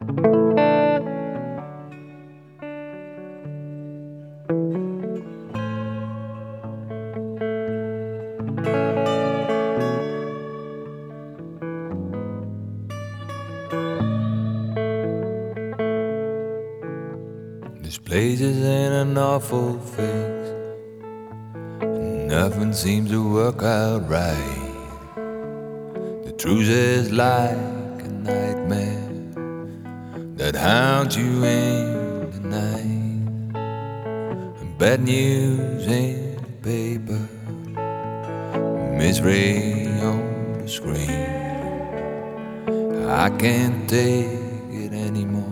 This place is in an awful fix. Nothing seems to work out right. The truth is like a nightmare that haunts you in the night. And bad news in the paper, misery on the screen. I can't take it anymore.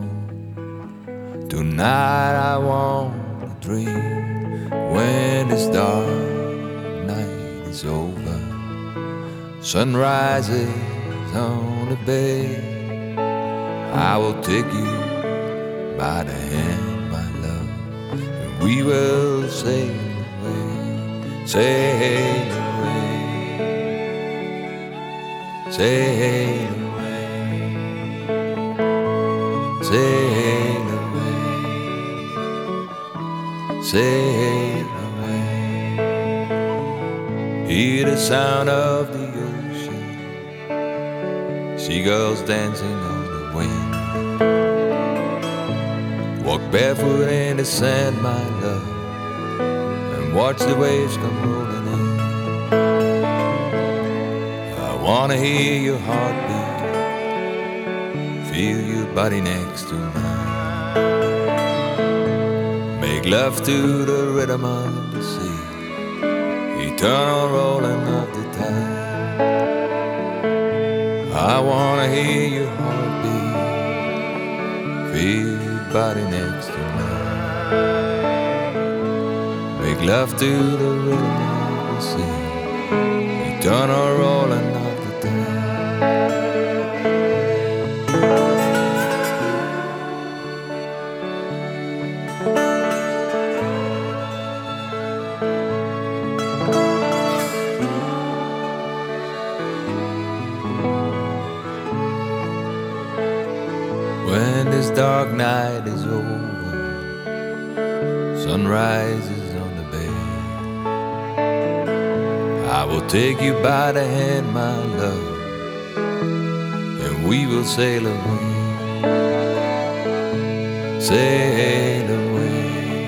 Tonight I want to dream when this dark night is over. Sun rises on the bay. I will take you by the hand, my love, and we will sail away, sail away, sail away, sail away, sail away. Hear the sound of the ocean, seagulls dancing on the wind. Walk barefoot in the sand, my love, and watch the waves come rolling in. I wanna hear your heartbeat, feel your body next to mine. Make love to the rhythm of the sea, eternal rolling of the tide. I wanna hear your heartbeat, feel your body next to mine. Make love to the rhythm of the sea, eternal rolling of the tide. When this dark night is over, sun rises on the bay. I will take you by the hand, my love, and we will sail away, sail away,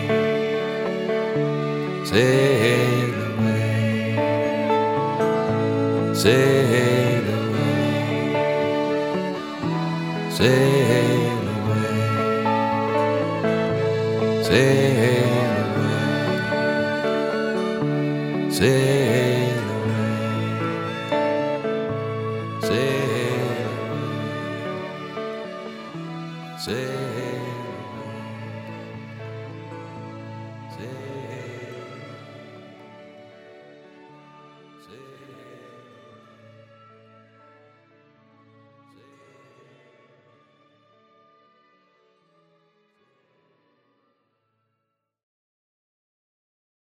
sail away, sail away, sail away, sail away, sail away.